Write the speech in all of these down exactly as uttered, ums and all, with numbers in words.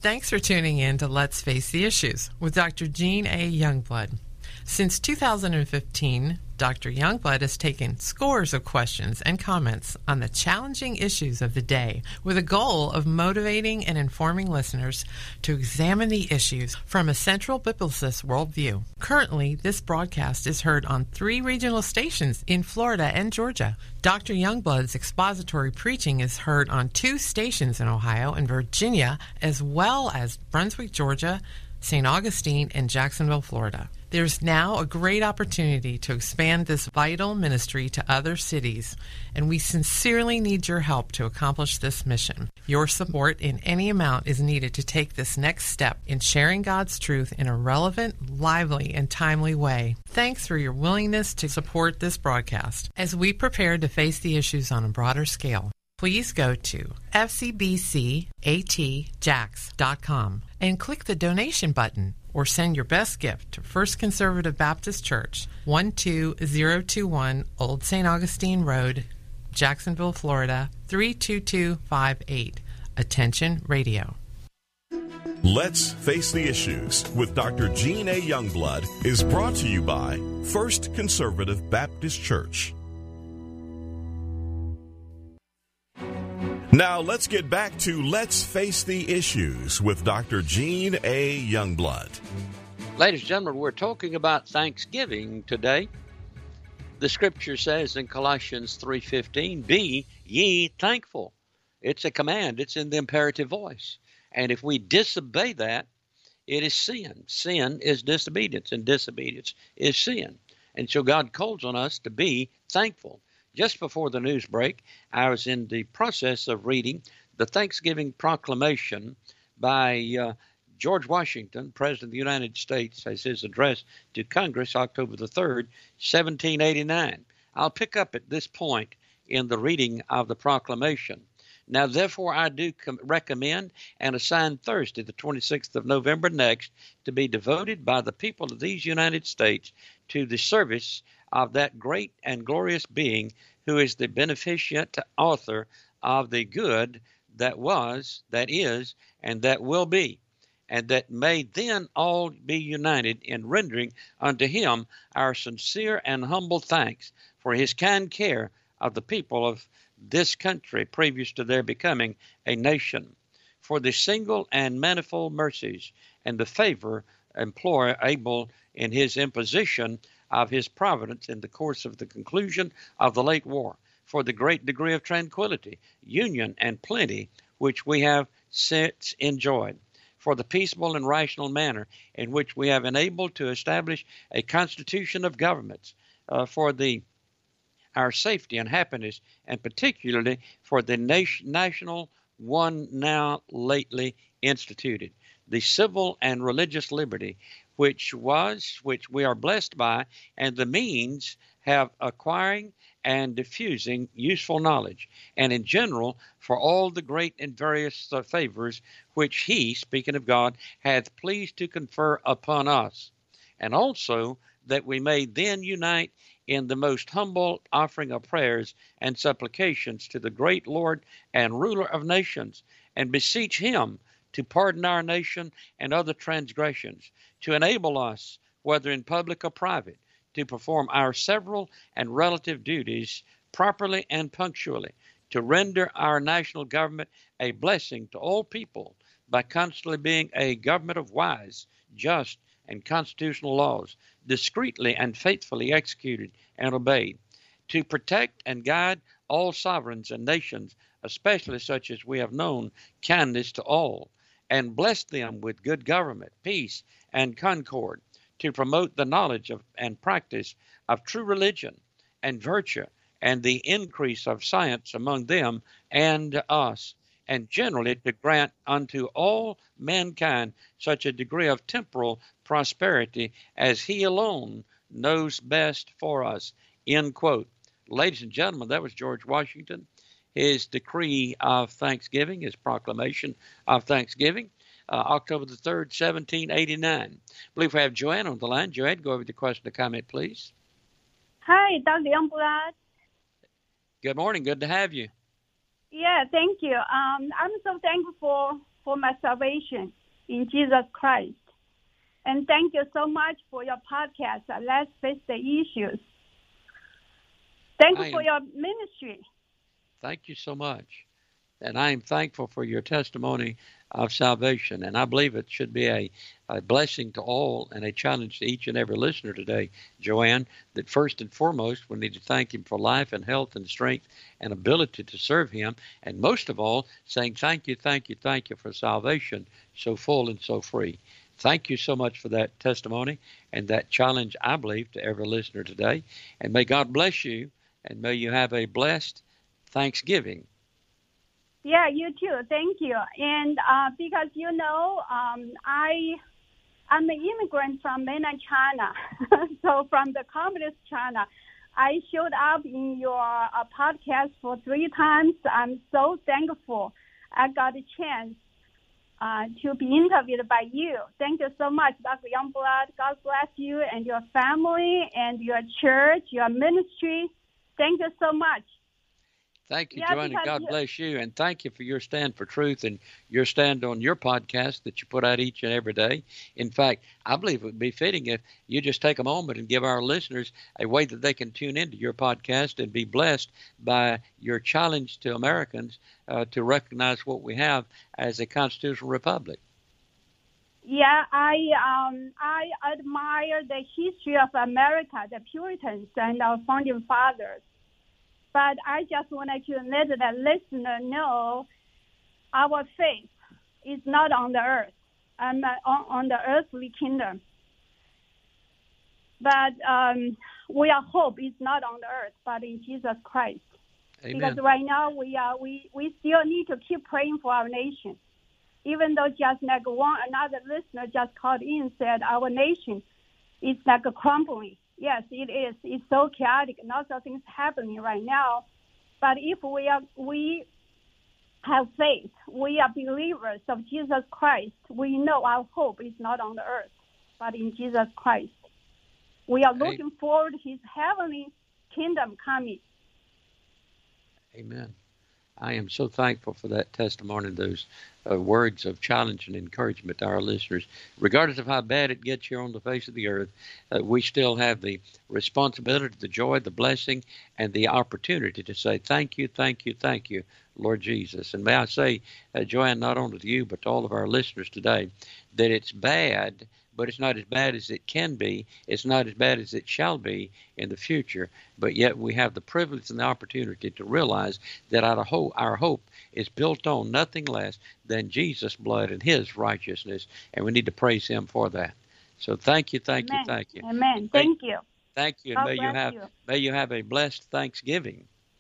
Thanks for tuning in to Let's Face the Issues with Doctor Jean A. Youngblood. Since two thousand fifteen, Doctor Youngblood has taken scores of questions and comments on the challenging issues of the day with a goal of motivating and informing listeners to examine the issues from a central biblicist worldview. Currently, this broadcast is heard on three regional stations in Florida and Georgia. Doctor Youngblood's expository preaching is heard on two stations in Ohio and Virginia, as well as Brunswick, Georgia, Saint Augustine, and Jacksonville, Florida. There's now a great opportunity to expand this vital ministry to other cities, and we sincerely need your help to accomplish this mission. Your support in any amount is needed to take this next step in sharing God's truth in a relevant, lively, and timely way. Thanks for your willingness to support this broadcast as we prepare to face the issues on a broader scale. Please go to f c b c a t jax dot com and click the donation button, or send your best gift to First Conservative Baptist Church, one two zero two one Old Saint Augustine Road, Jacksonville, Florida, three two two five eight. Attention Radio. Let's Face the Issues with Doctor Jean A. Youngblood is brought to you by First Conservative Baptist Church. Now let's get back to Let's Face the Issues with Doctor Jean A. Youngblood. Ladies and gentlemen, we're talking about Thanksgiving today. The scripture says in Colossians three fifteen, "Be ye thankful." It's a command. It's in the imperative voice. And if we disobey that, it is sin. Sin is disobedience, and disobedience is sin. And so God calls on us to be thankful. Just before the news break, I was in the process of reading the Thanksgiving Proclamation by uh, George Washington, President of the United States, as his address to Congress, October the third, seventeen eighty-nine. I'll pick up at this point in the reading of the proclamation. Now, therefore, I do com- recommend and assign Thursday, the twenty-sixth of November next, to be devoted by the people of these United States to the service of that great and glorious being who is the beneficent author of the good that was, that is, and that will be, and that may then all be united in rendering unto him our sincere and humble thanks for his kind care of the people of this country previous to their becoming a nation, for the single and manifold mercies and the favor employ able in his imposition of his providence in the course of the conclusion of the late war, for the great degree of tranquility, union, and plenty which we have since enjoyed, for the peaceable and rational manner in which we have enabled to establish a constitution of governments, uh, for the our safety and happiness, and particularly for the nation, national one now lately instituted, the civil and religious liberty, which was, which we are blessed by, and the means have acquiring and diffusing useful knowledge, and in general for all the great and various uh, favors which he, speaking of God, hath pleased to confer upon us, and also that we may then unite in the most humble offering of prayers and supplications to the great Lord and ruler of nations, and beseech him to pardon our nation and other transgressions, to enable us, whether in public or private, to perform our several and relative duties properly and punctually, to render our national government a blessing to all people by constantly being a government of wise, just, and constitutional laws, discreetly and faithfully executed and obeyed, to protect and guide all sovereigns and nations, especially such as we have known kindness to all, and bless them with good government, peace, and concord, to promote the knowledge of and practice of true religion and virtue, and the increase of science among them and us, and generally to grant unto all mankind such a degree of temporal prosperity as he alone knows best for us. End quote. Ladies and gentlemen, that was George Washington, his decree of Thanksgiving, his proclamation of Thanksgiving, uh, October the third, seventeen eighty-nine. I believe we have Joanne on the line. Joanne, go over the question or comment, please. Hi, Doctor Youngblood. Good morning. Good to have you. Yeah, thank you. Um, I'm so thankful for for my salvation in Jesus Christ. And thank you so much for your podcast, Let's Face the Issues. Thank you for your ministry. Thank you so much. And I am thankful for your testimony of salvation. And I believe it should be a, a blessing to all and a challenge to each and every listener today, Joanne, that first and foremost, we need to thank him for life and health and strength and ability to serve him. And most of all, saying thank you, thank you, thank you for salvation so full and so free. Thank you so much for that testimony and that challenge, I believe, to every listener today. And may God bless you, and may you have a blessed Thanksgiving. Yeah, you too. Thank you. And uh, because, you know, um, I, I'm an immigrant from mainland China. So from the communist China, I showed up in your uh, podcast for three times. I'm so thankful I got a chance uh, to be interviewed by you. Thank you so much, Doctor Youngblood. God bless you and your family and your church, your ministry. Thank you so much. Thank you, yeah, Joanne, and God you, bless you. And thank you for your stand for truth and your stand on your podcast that you put out each and every day. In fact, I believe it would be fitting if you just take a moment and give our listeners a way that they can tune into your podcast and be blessed by your challenge to Americans uh, to recognize what we have as a constitutional republic. Yeah, I um, I admire the history of America, the Puritans and our founding fathers. But I just wanted to let the listener know our faith is not on the earth, um, on, on the earthly kingdom. But um, we are hope is not on the earth, but in Jesus Christ. Amen. Because right now we are we, we still need to keep praying for our nation. Even though just like one another listener just called in and said our nation is like a crumbling. Yes, it is. It's so chaotic. Lots of things happening right now. But if we are, we have faith, we are believers of Jesus Christ, we know our hope is not on the earth, but in Jesus Christ. We are looking forward to his heavenly kingdom coming. Amen. I am so thankful for that testimony, those uh, words of challenge and encouragement to our listeners. Regardless of how bad it gets here on the face of the earth, uh, we still have the responsibility, the joy, the blessing, and the opportunity to say thank you, thank you, thank you, Lord Jesus. And may I say, uh, Joanne, not only to you, but to all of our listeners today, that it's bad, but it's not as bad as it can be. It's not as bad as it shall be in the future. But yet we have the privilege and the opportunity to realize that our hope, our hope is built on nothing less than Jesus' blood and his righteousness. And we need to praise him for that. So thank you, thank Amen. you, thank you. Amen. Thank you. Thank you. And God may you bless have you. may you have a blessed Thanksgiving.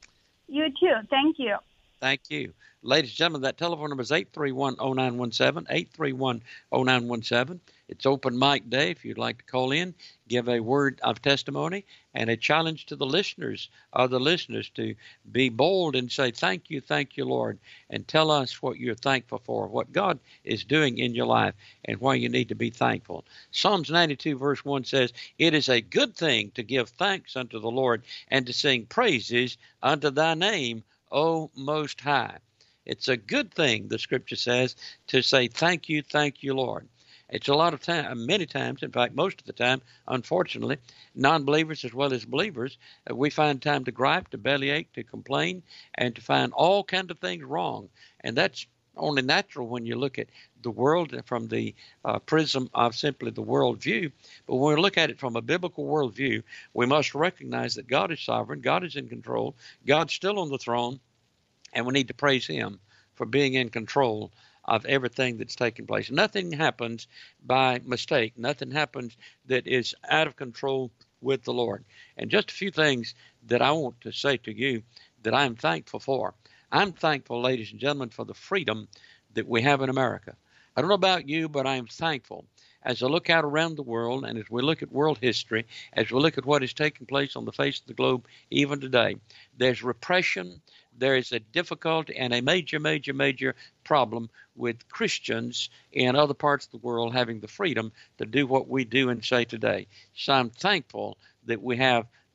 You too. Thank you. Thank you. Ladies and gentlemen, that telephone number is eight three one, oh nine one seven, eight three one, oh nine one seven. It's open mic day. If you'd like to call in, give a word of testimony and a challenge to the listeners, other listeners, to be bold and say, thank you, thank you, Lord, and tell us what you're thankful for, what God is doing in your life, and why you need to be thankful. Psalms ninety-two, verse one says, it is a good thing to give thanks unto the Lord and to sing praises unto thy name, O Most High. It's a good thing, the scripture says, to say thank you, thank you, Lord. It's a lot of time, many times, in fact, most of the time, unfortunately, non-believers as well as believers, uh, we find time to gripe, to bellyache, to complain, and to find all kinds of things wrong. And that's only natural when you look at the world from the uh, prism of simply the worldview. But when we look at it from a biblical worldview, we must recognize that God is sovereign, God is in control, God's still on the throne, and we need to praise him for being in control of everything that's taking place. Nothing happens by mistake. Nothing happens that is out of control with the Lord. And just a few things that I want to say to you that I'm thankful for. I'm thankful, ladies and gentlemen, for the freedom that we have in America. I don't know about you, but I am thankful. As I look out around the world and as we look at world history, as we look at what is taking place on the face of the globe even today, there's repression, there is a difficulty and a major, major, major problem with Christians in other parts of the world having the freedom to do what we do and say today. So I'm thankful that we have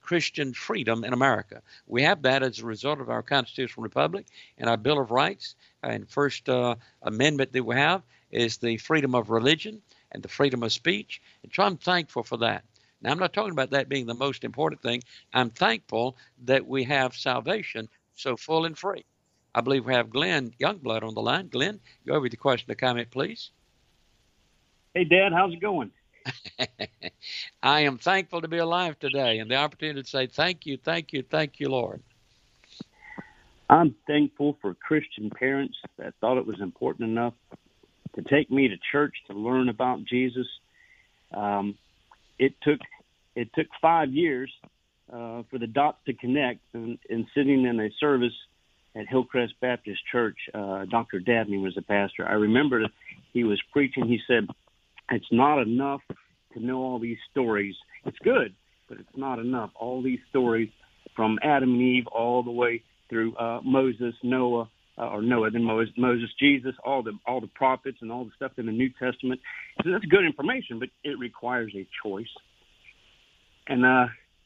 Christian freedom in America. We have that as a result of our constitutional republic and our Bill of Rights. And first uh, amendment that we have is the freedom of religion and the freedom of speech. And so I'm thankful for that. Now, I'm not talking about that being the most important thing. I'm thankful that we have salvation so full and free. I believe we have Glenn Youngblood on the line. Glenn, go over the question or comment, please. Hey, Dad, how's it going? I am thankful to be alive today and the opportunity to say thank you, thank you, thank you, Lord. I'm thankful for Christian parents that thought it was important enough to take me to church to learn about Jesus. Um, it took it took five years uh, for the dots to connect, and, and sitting in a service at Hillcrest Baptist Church, uh, Doctor Dabney was the pastor. I remember he was preaching. He said, "It's not enough to know all these stories. It's good, but it's not enough. All these stories from Adam and Eve all the way through uh, Moses, Noah, uh, or Noah, then Moses, Moses, Jesus, all the all the prophets and all the stuff in the New Testament. So that's good information, but it requires a choice. And uh,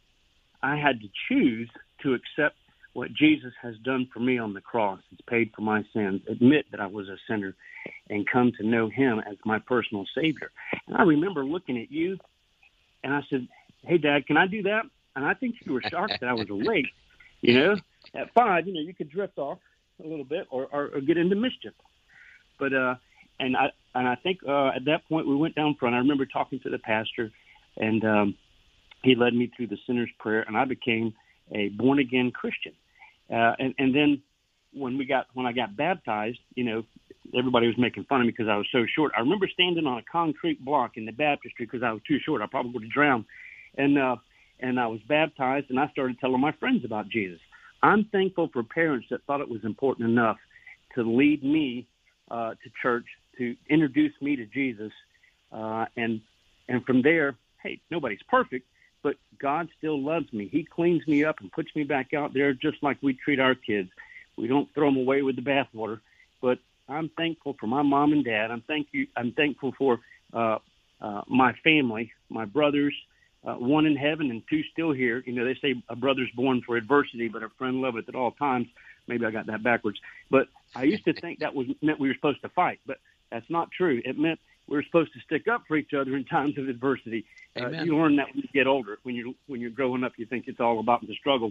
I had to choose to accept what Jesus has done for me on the cross. It's paid for my sins, admit that I was a sinner, and come to know him as my personal Savior. And I remember looking at you, and I said, "Hey, Dad, can I do that?" And I think you were shocked that I was awake. You know, at five, you know, you could drift off a little bit or, or, or get into mischief. But uh, and I and I think uh, at that point we went down front. I remember talking to the pastor, and um, he led me through the sinner's prayer, and I became a born again Christian. Uh, and, and then when we got when I got baptized, you know, everybody was making fun of me because I was so short. I remember standing on a concrete block in the baptistry because I was too short. I probably would have drowned. And uh, and I was baptized, and I started telling my friends about Jesus. I'm thankful for parents that thought it was important enough to lead me uh, to church, to introduce me to Jesus, uh, and and from there, hey, nobody's perfect, but God still loves me. He cleans me up and puts me back out there just like we treat our kids. We don't throw them away with the bathwater, but I'm thankful for my mom and dad. I'm thank you. I'm thankful for uh, uh, my family, my brothers, uh, one in heaven and two still here. You know, they say a brother's born for adversity, but a friend loveth at all times. Maybe I got that backwards. But I used to think that was meant we were supposed to fight, but that's not true. It meant we were supposed to stick up for each other in times of adversity. Uh, you learn that when you get older. When you're when you're growing up, you think it's all about the struggle.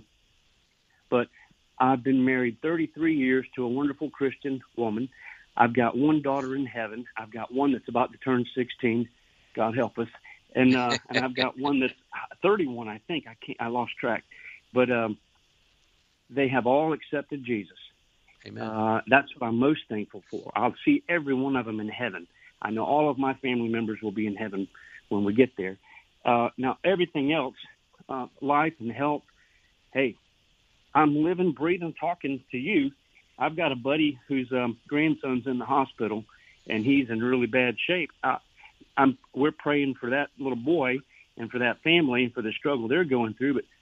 But I've been married thirty-three years to a wonderful Christian woman. I've got one daughter in heaven. I've got one that's about to turn sixteen. God help us. And uh, and I've got one that's thirty-one. I think I can't. I lost track. But um, they have all accepted Jesus. Amen. Uh, that's what I'm most thankful for. I'll see every one of them in heaven. I know all of my family members will be in heaven when we get there. Uh, now, everything else, uh, life and health, hey, I'm living, breathing, talking to you. I've got a buddy whose um, grandson's in the hospital, and he's in really bad shape. I, I'm, we're praying for that little boy and for that family and for the struggle they're going through. But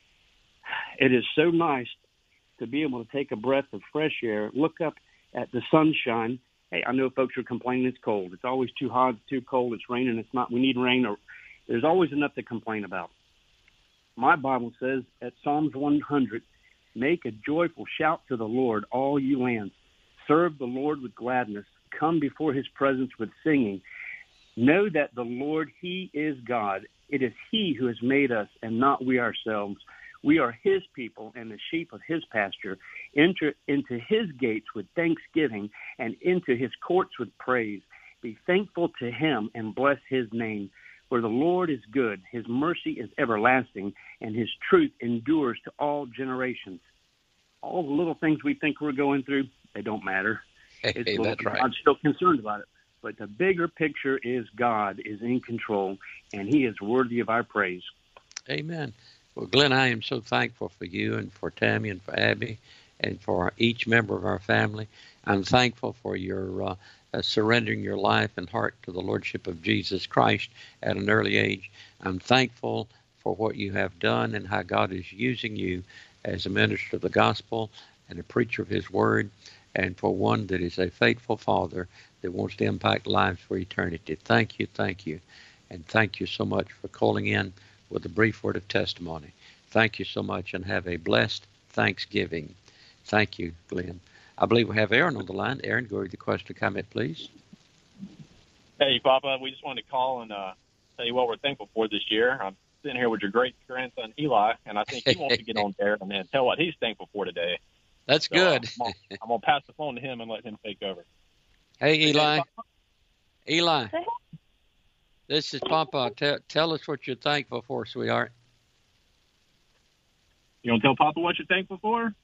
it is so nice to be able to take a breath of fresh air, look up at the sunshine. Hey, I know folks are complaining it's cold. It's always too hot, it's too cold, it's raining, it's not. We need rain. Or there's always enough to complain about. My Bible says at Psalms one hundred, make a joyful shout to the Lord, all you lands. Serve the Lord with gladness. Come before his presence with singing. Know that the Lord, he is God. It is he who has made us and not we ourselves. We are his people and the sheep of his pasture. Enter into his gates with thanksgiving and into his courts with praise. Be thankful to him and bless his name. For the Lord is good, his mercy is everlasting, and his truth endures to all generations. All the little things we think we're going through, they don't matter. Hey, it's hey, little, that's right. I'm still concerned about it. But the bigger picture is God is in control, and he is worthy of our praise. Amen. Well, Glenn, I am so thankful for you and for Tammy and for Abby and for each member of our family. I'm thankful for your uh, uh, surrendering your life and heart to the Lordship of Jesus Christ at an early age. I'm thankful for what you have done and how God is using you as a minister of the gospel and a preacher of his word, and for one that is a faithful father that wants to impact lives for eternity. Thank you, thank you, and thank you so much for calling in with a brief word of testimony. Thank you so much, and have a blessed Thanksgiving. Thank you, Glenn. I believe we have Aaron on the line. Aaron, go with the question or comment, please. Hey, Papa. We just wanted to call and uh, tell you what we're thankful for this year. I'm sitting here with your great-grandson, Eli, and I think he wants to get on there and then tell what he's thankful for today. That's so, good. Uh, I'm going to pass the phone to him and let him take over. Hey, Eli. Eli. This is Papa. Tell, tell us what you're thankful for, sweetheart. You want to tell Papa what you're thankful for?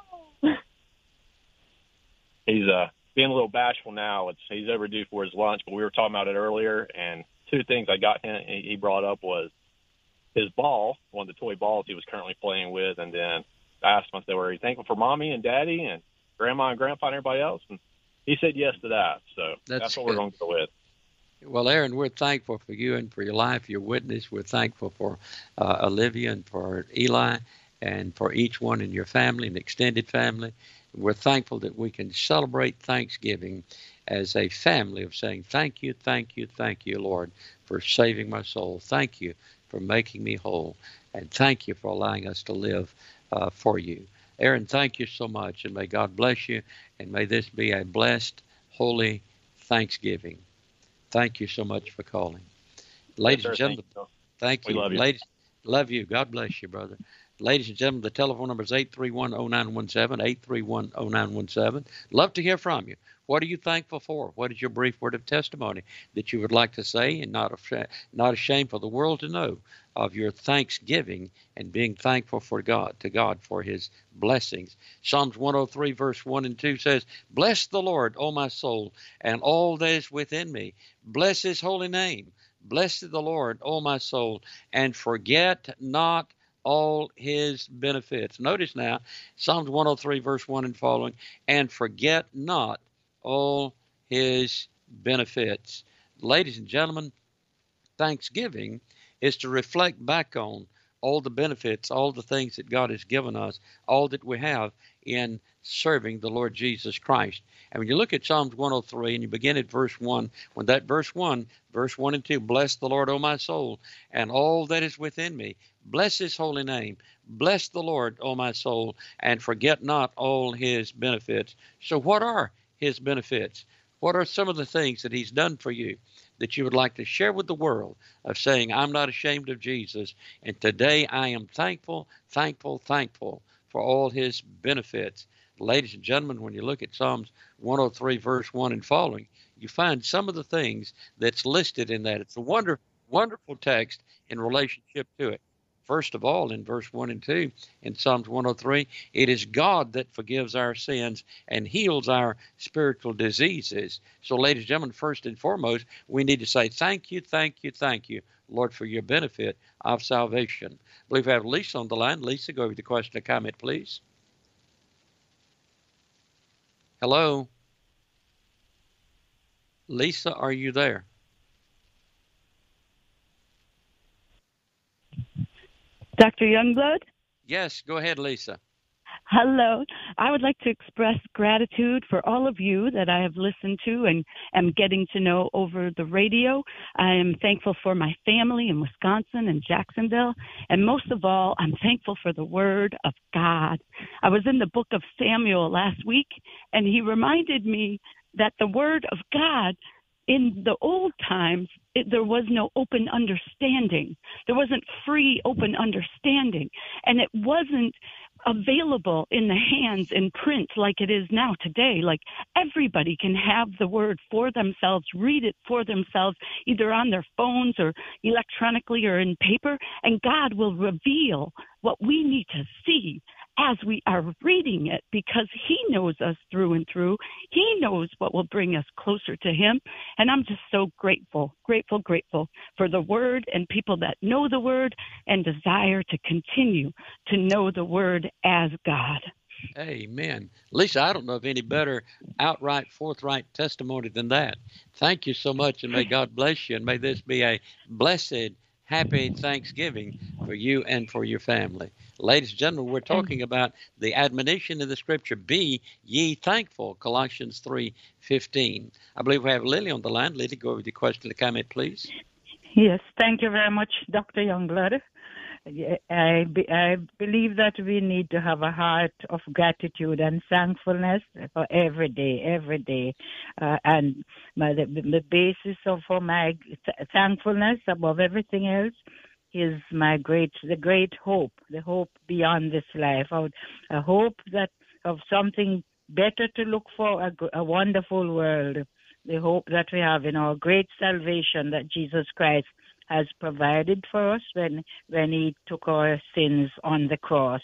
He's uh, being a little bashful now. It's He's overdue for his lunch, but we were talking about it earlier, and two things I got him, he brought up was his ball, one of the toy balls he was currently playing with, and then I asked him, I said, were you thankful for Mommy and Daddy and Grandma and Grandpa and everybody else? And he said yes to that, so that's, that's what we're going to go with. Well, Aaron, we're thankful for you and for your life, your witness. We're thankful for uh, Olivia and for Eli and for each one in your family and extended family. We're thankful that we can celebrate Thanksgiving as a family of saying, thank you, thank you, thank you, Lord, for saving my soul. Thank you for making me whole. And thank you for allowing us to live uh, for you. Aaron, thank you so much, and may God bless you, and may this be a blessed, holy Thanksgiving. Thank you so much for calling. Ladies yes, and gentlemen, thank you. Thank you. We love you. Ladies, love you. God bless you, brother. Ladies and gentlemen, the telephone number is eight three one, oh nine one seven, eight three one, oh nine one seven. Love to hear from you. What are you thankful for? What is your brief word of testimony that you would like to say, and not ashamed, not ashamed for the world to know of your thanksgiving and being thankful for God, to God for his blessings? Psalms one oh three, verse one and two says, bless the Lord, O my soul, and all that is within me. Bless his holy name. Bless the Lord, O my soul, and forget not all his benefits. Notice now, Psalms one oh three, verse one and following, and forget not all his benefits. Ladies and gentlemen, Thanksgiving is to reflect back on all the benefits, all the things that God has given us, all that we have in serving the Lord Jesus Christ. And when you look at Psalms one oh three and you begin at verse one, when that verse one, verse one and two, bless the Lord, O my soul, and all that is within me. Bless his holy name. Bless the Lord, O my soul, and forget not all his benefits. So what are his benefits? What are some of the things that he's done for you that you would like to share with the world, of saying, I'm not ashamed of Jesus, and today I am thankful, thankful, thankful for all his benefits? Ladies and gentlemen, when you look at Psalms one oh three, verse one and following, you find some of the things that's listed in that. It's a wonder, wonderful text in relationship to it. First of all, in verse one and two, in Psalms one oh three, it is God that forgives our sins and heals our spiritual diseases. So, ladies and gentlemen, first and foremost, we need to say, thank you, thank you, thank you, Lord, for your benefit of salvation. I believe we have Lisa on the line. Lisa, go with the question or comment, please. Hello? Lisa, are you there? Doctor Youngblood? Yes, go ahead, Lisa. Hello. I would like to express gratitude for all of you that I have listened to and am getting to know over the radio. I am thankful for my family in Wisconsin and Jacksonville. And most of all, I'm thankful for the Word of God. I was in the book of Samuel last week, and he reminded me that the Word of God in the old times, it, there was no open understanding. There wasn't free, open understanding. And it wasn't available in the hands in print like it is now today. Like everybody can have the word for themselves, read it for themselves, either on their phones or electronically or in paper, and God will reveal what we need to see as we are reading it, because he knows us through and through. He knows what will bring us closer to him. And I'm just so grateful, grateful, grateful for the word and people that know the word and desire to continue to know the word as God. Amen. Lisa, I don't know of any better outright, forthright testimony than that. Thank you so much, and may God bless you, and may this be a blessed, happy Thanksgiving for you and for your family. Ladies and gentlemen, we're talking about the admonition of the Scripture, be ye thankful, Colossians three fifteen. I believe we have Lily on the line. Lily, go over the question and comment, please. Yes, thank you very much, Doctor Youngblood. I, be, I believe that we need to have a heart of gratitude and thankfulness for every day, every day. Uh, and my, the, the basis of for my th- thankfulness above everything else is my great, the great hope, the hope beyond this life. I, would, I hope that of something better to look for, a, a wonderful world, the hope that we have in our great salvation that Jesus Christ has provided for us when when he took our sins on the cross.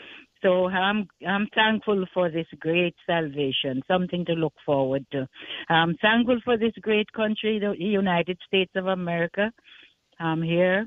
So I'm I'm thankful for this great salvation, something to look forward to. I'm thankful for this great country, the United States of America. I'm here,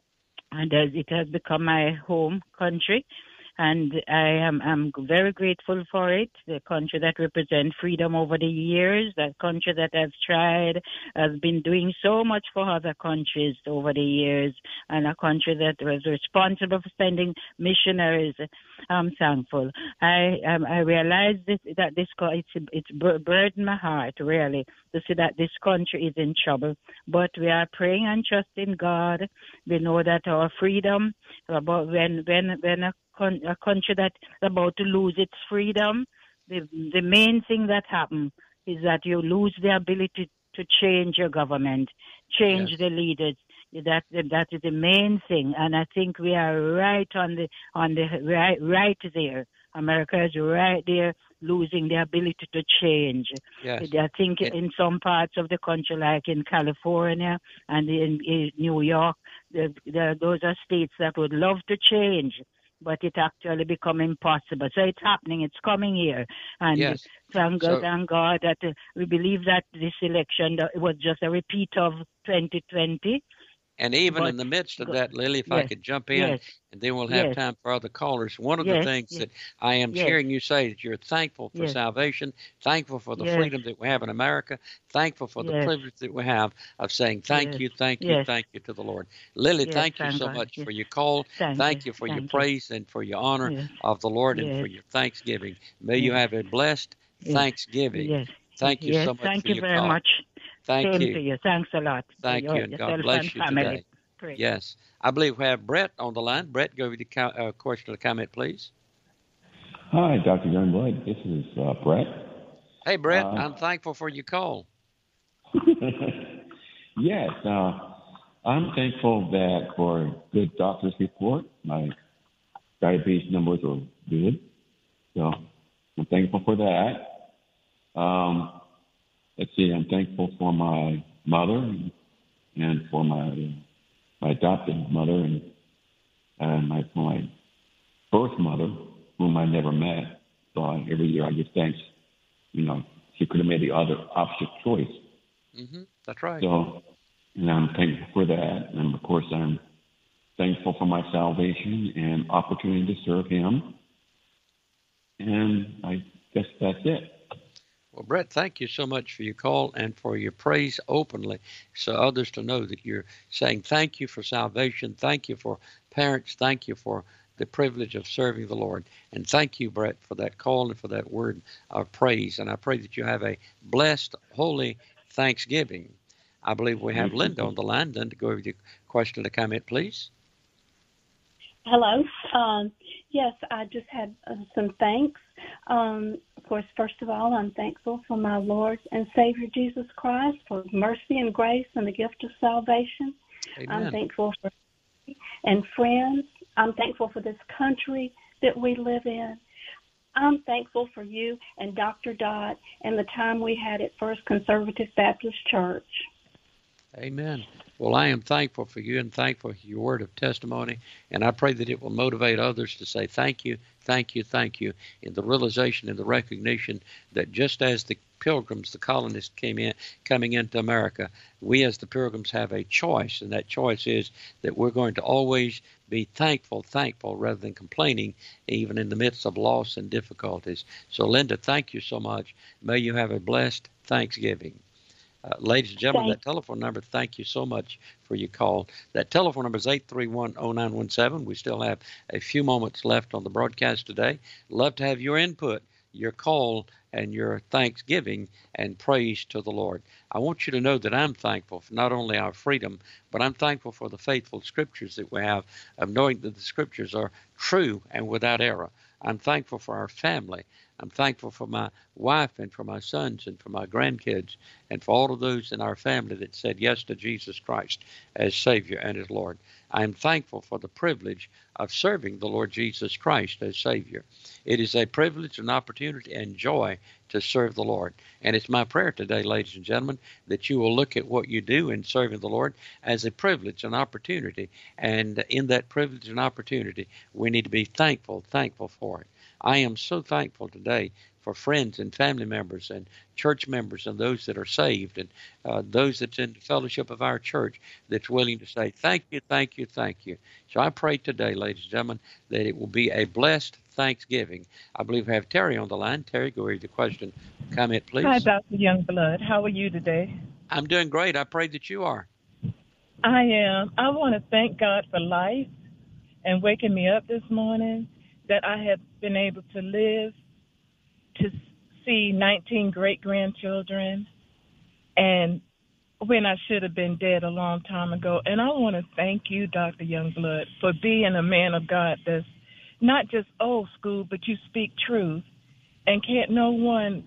and it has become my home country. And I am I'm very grateful for it, the country that represents freedom over the years, that country that has tried, has been doing so much for other countries over the years, and a country that was responsible for sending missionaries. I'm thankful. I um, I realize this, that this it's it's burdened my heart, really, to see that this country is in trouble. But we are praying and trusting God. We know that our freedom, about when when when a a country that's about to lose its freedom, the the main thing that happens is that you lose the ability to change your government, change yes. the leaders. That that is the main thing, and I think we are right on the on the right right there. America is right there, losing the ability to change. Yes. I think it, in some parts of the country, like in California and in, in New York, the, the, those are states that would love to change, but it actually become impossible. So it's happening. It's coming here. And yes. thank God, so, thank God that uh, we believe that this election uh, was just a repeat of twenty twenty. And even but, in the midst of that, Lily, if yes, I could jump in, yes, and then we'll have yes, time for other callers. One of yes, the things yes, that I am yes, hearing you say that you're thankful for yes, salvation, thankful for the yes, freedom that we have in America, thankful for the yes, privilege that we have of saying thank yes, you, thank you, yes, thank you to the Lord. Lily, yes, thank you thank so God. much Yes. for your call. Thank, Thank you, you for thank your you. praise and for your honor Yes, of the Lord and yes, for your thanksgiving. May you yes, have a blessed yes, Thanksgiving. yes, Thank you yes. so much Thank for you your very call. much. Thank Same you. to you. Thanks a lot for Thank your, you, and God yourself bless and you family. today. Pray. Yes. I believe we have Brett on the line. Brett, go with the uh, question or comment, please. Hi, Doctor Youngblood. This is uh, Brett. Hey, Brett. Uh, I'm thankful for your call. yes. Uh, I'm thankful that for a good doctor's report, my diabetes numbers are good. So I'm thankful for that. Um, let's see. I'm thankful for my mother and for my my adopted mother and uh, my my birth mother, whom I never met. So I, every year I give thanks. You know, she could have made the other opposite choice. Mm-hmm. That's right. So, and I'm thankful for that. And of course, I'm thankful for my salvation and opportunity to serve Him. And I guess that's it. Well, Brett, thank you so much for your call and for your praise openly, so others to know that you're saying thank you for salvation, thank you for parents, thank you for the privilege of serving the Lord. And thank you, Brett, for that call and for that word of praise. And I pray that you have a blessed, holy Thanksgiving. I believe we have Linda on the line. Linda, go with your question or comment, please. Hello. Um, yes, I just had uh, some thanks. Um, of course, first of all, I'm thankful for my Lord and Savior Jesus Christ for mercy and grace and the gift of salvation. Amen. I'm thankful for and friends. I'm thankful for this country that we live in. I'm thankful for you and Doctor Dodd and the time we had at First Conservative Baptist Church. Amen. Well, I am thankful for you and thankful for your word of testimony, and I pray that it will motivate others to say thank you, thank you, thank you, in the realization and the recognition that just as the pilgrims, the colonists came in, coming into America, we as the pilgrims have a choice, and that choice is that we're going to always be thankful, thankful, rather than complaining, even in the midst of loss and difficulties. So, Linda, thank you so much. May you have a blessed Thanksgiving. Uh, ladies and gentlemen, Thanks. that telephone number, thank you so much for your call. That telephone number is eight three one, oh nine one seven. We still have a few moments left on the broadcast today. Love to have your input. your call and your thanksgiving and praise to the Lord. I want you to know that I'm thankful for not only our freedom, but I'm thankful for the faithful scriptures that we have, of knowing that the scriptures are true and without error. I'm thankful for our family. I'm thankful for my wife and for my sons and for my grandkids and for all of those in our family that said yes to Jesus Christ as Savior and as Lord. I'm thankful for the privilege of serving the Lord Jesus Christ as Savior. It is a privilege, an opportunity, and joy to serve the Lord. And it's my prayer today, ladies and gentlemen, that you will look at what you do in serving the Lord as a privilege, an opportunity. And in that privilege and opportunity, we need to be thankful, thankful for it. I am so thankful today for friends and family members and church members and those that are saved and uh, those that's in the fellowship of our church that's willing to say, thank you, thank you, thank you. So I pray today, ladies and gentlemen, that it will be a blessed Thanksgiving. I believe we have Terry on the line. Terry, go ahead with the question. Comment, please. Hi, Doctor Youngblood. How are you today? I'm doing great. I pray that you are. I am. I want to thank God for life and waking me up this morning, that I have been able to live to see nineteen great-grandchildren, and when I should have been dead a long time ago. And I want to thank you, Doctor Youngblood, for being a man of God that's not just old school, but you speak truth, and can't no one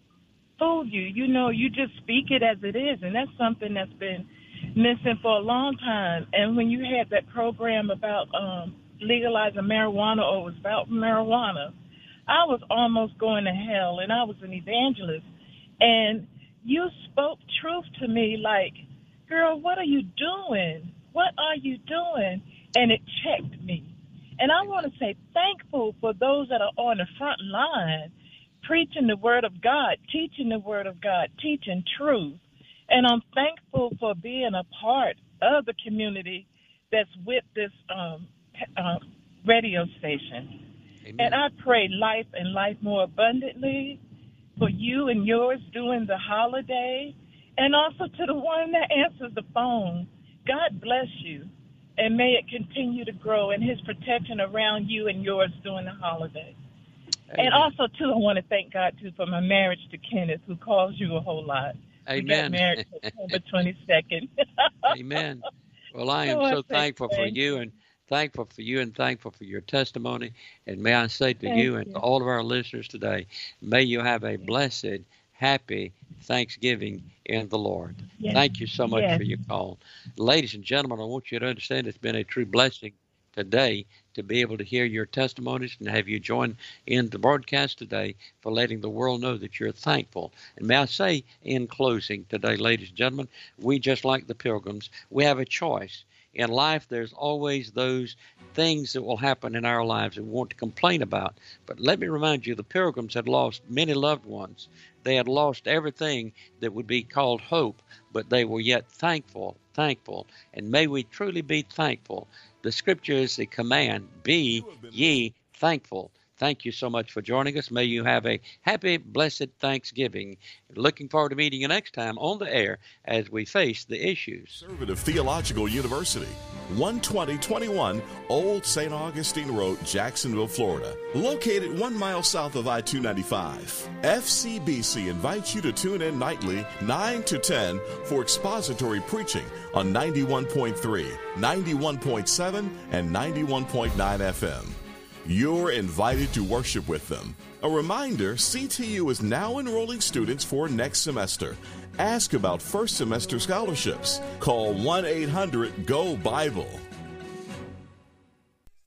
fool you. You know, you just speak it as it is, and that's something that's been missing for a long time. And when you had that program about um, legalizing marijuana, or it was about marijuana, I was almost going to hell, and I was an evangelist. And you spoke truth to me like, girl, what are you doing? What are you doing? And it checked me. And I want to say thankful for those that are on the front line, preaching the word of God, teaching the word of God, teaching truth. And I'm thankful for being a part of the community that's with this um, uh, radio station. Amen. And I pray life and life more abundantly for you and yours during the holiday, and also to the one that answers the phone. God bless you, and may it continue to grow in his protection around you and yours during the holiday. Amen. And also, too, I want to thank God, too, for my marriage to Kenneth, who calls you a whole lot. Amen. We got married October twenty-second. Amen. Well, I am so, so thankful for you and thankful for you and thankful for your testimony. And may I say to Thank you you. and to all of our listeners today, may you have a blessed, happy Thanksgiving in the Lord. Yes. Thank you so much Yes. for your call. Ladies and gentlemen, I want you to understand it's been a true blessing today to be able to hear your testimonies and have you join in the broadcast today for letting the world know that you're thankful. And may I say in closing today, ladies and gentlemen, we, just like the Pilgrims, we have a choice. In life, there's always those things that will happen in our lives that we want to complain about. But let me remind you, the Pilgrims had lost many loved ones. They had lost everything that would be called hope, but they were yet thankful, thankful. And may we truly be thankful. The scripture is a command, be ye thankful. Thank you so much for joining us. May you have a happy, blessed Thanksgiving. Looking forward to meeting you next time on the air as we face the issues. Conservative Theological University, one twenty twenty-one Old Saint Augustine Road, Jacksonville, Florida. Located one mile south of I two ninety-five. F C B C invites you to tune in nightly, nine to ten, for expository preaching on ninety-one point three, ninety-one point seven, and ninety-one point nine F M. You're invited to worship with them. A reminder, C T U is now enrolling students for next semester. Ask about first semester scholarships. Call one eight hundred G O Bible.